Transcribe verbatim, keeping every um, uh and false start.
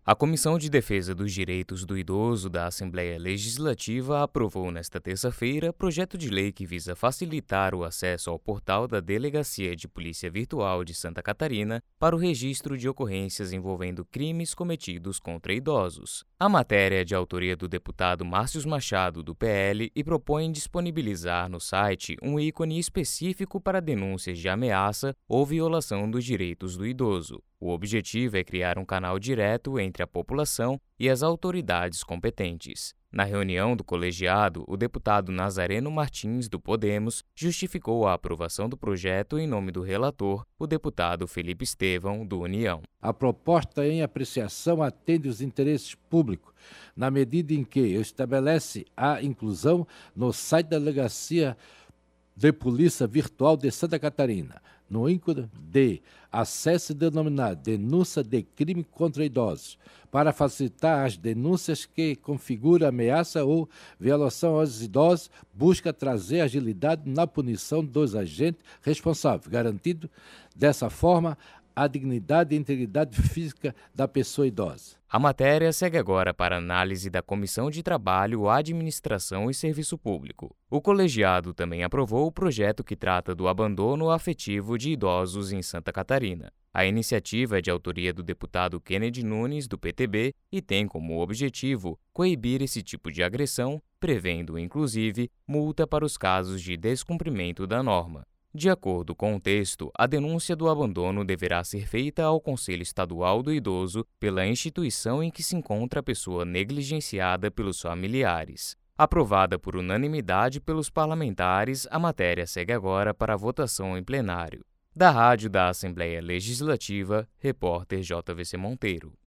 A Comissão de Defesa dos Direitos do Idoso da Assembleia Legislativa aprovou nesta terça-feira projeto de lei que visa facilitar o acesso ao portal da Delegacia de Polícia Virtual de Santa Catarina para o registro de ocorrências envolvendo crimes cometidos contra idosos. A matéria é de autoria do deputado Márcio Machado, do P L, e propõe disponibilizar no site um ícone específico para denúncias de ameaça ou violação dos direitos do idoso. O objetivo é criar um canal direto entre a população e as autoridades competentes. Na reunião do colegiado, o deputado Nazareno Martins, do Podemos, justificou a aprovação do projeto em nome do relator, o deputado Felipe Estevão, do União. A proposta em apreciação atende os interesses públicos, na medida em que estabelece a inclusão no site da Delegacia de Polícia Virtual de Santa Catarina, no ícone de acesso denominado Denúncia de Crime contra Idosos, para facilitar as denúncias que configuram ameaça ou violação aos idosos, busca trazer agilidade na punição dos agentes responsáveis, garantindo dessa forma a dignidade e integridade física da pessoa idosa. A matéria segue agora para análise da Comissão de Trabalho, Administração e Serviço Público. O colegiado também aprovou o projeto que trata do abandono afetivo de idosos em Santa Catarina. A iniciativa é de autoria do deputado Kennedy Nunes, do P T B, e tem como objetivo coibir esse tipo de agressão, prevendo, inclusive, multa para os casos de descumprimento da norma. De acordo com o texto, a denúncia do abandono deverá ser feita ao Conselho Estadual do Idoso pela instituição em que se encontra a pessoa negligenciada pelos familiares. Aprovada por unanimidade pelos parlamentares, a matéria segue agora para a votação em plenário. Da Rádio da Assembleia Legislativa, repórter J V C Monteiro.